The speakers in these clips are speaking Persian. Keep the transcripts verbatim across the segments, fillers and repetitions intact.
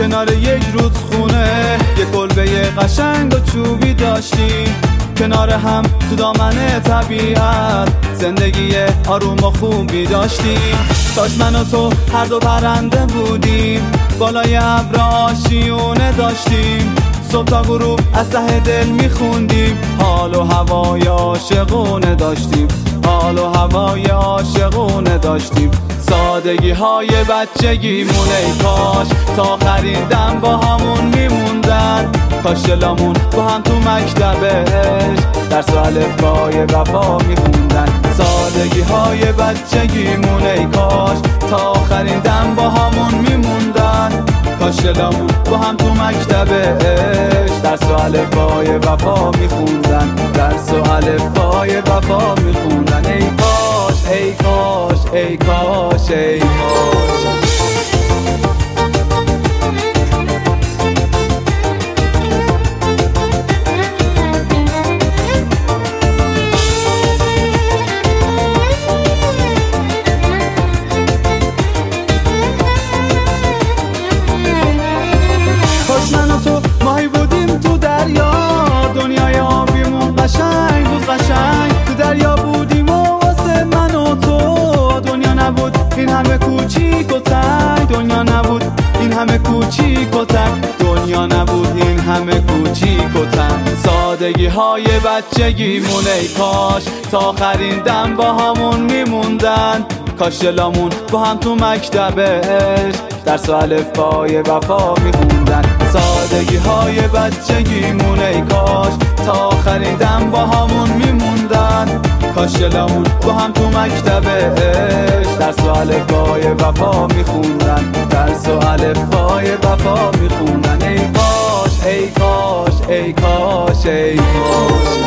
کنار یک رودخونه یه کلبه قشنگ و چوبی داشتیم، کنار هم تو دامن طبیعت زندگی آروم و خوبی داشتیم. کاش من و تو هر دو پرنده بودیم، بالای ابر آشیونه داشتیم، صبح تا غروب از ته دل میخوندیم، حال و هوای عاشقونه داشتیم، حال و هوای عاشقونه داشتیم. سادگی های بچگیمون ای کاش تا آخرین دم با همون میموندن، کاش دلامون با هم تو مکتبش درس و الفبای وفا میخوندن. سادگی های بچگیمون ای کاش تا آخرین دم با همون میموندن، کاش دلامون با هم تو مکتبش درس و الفبای وفا میخوندن، درس و الفبای وفا میخوندن. ای کاش ای کاش ای کاش ای کاش. من و تو ماهی بودیم تو دریا، دنیای آبیمون قشنگ بود قشنگ، تو دریا بودیم و واسه من و تو دنیا نبود این همه کوچیک و تنگ، دنیا نبود این همه کوچیک و تنگ، دنیا نبود این همه کوچیک و تنگ. سادگی های بچگیمون ای کاش تا آخرین دم با همون میموندن، کاش دلامون با هم تو مکتبش درس و الفبای وفا میخوندن. سادگی های بچگیمون ای کاش تا آخرین دم با همون میموندن، کاش دلامون با هم تو مکتبش درس و الفبای وفا میخوندن، درس و الفبای وفا میخوندن. ای کاش ای کاش ای کاش ای کاش.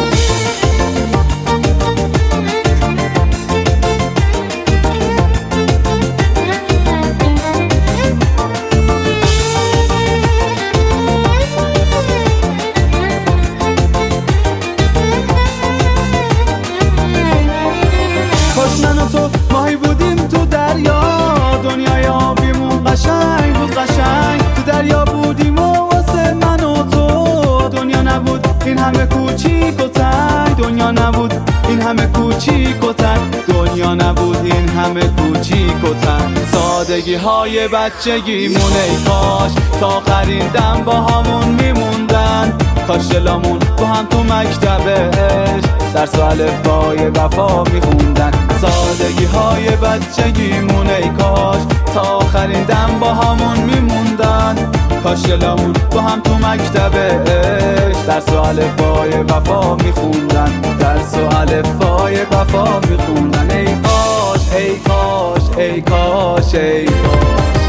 من و تو ماهی بودیم تو دریا، دنیای آبیمون قشنگ بود قشنگ، تو دریا بودیم و واسه من و تو دنیا نبود این همه کوچیک و تنگ، دنیا نبود این همه کوچیک و تنگ، دنیا نبود این همه کوچیک و تنگ. سادگی های بچگیمون ای کاش تا آخرین دم با همون میموندن، کاش دلامون با هم تو مکتبش درس و الفبای وفا میخوندن. سادگی های بچگیمون ای کاش تا آخرین دم با همون میموندن، کاش دلامون با هم تو مکتبش درس و الفبای وفا میخوندن، درس و الفبای وفا میخوندن. ای کاش ای کاش ای کاش ای کاش.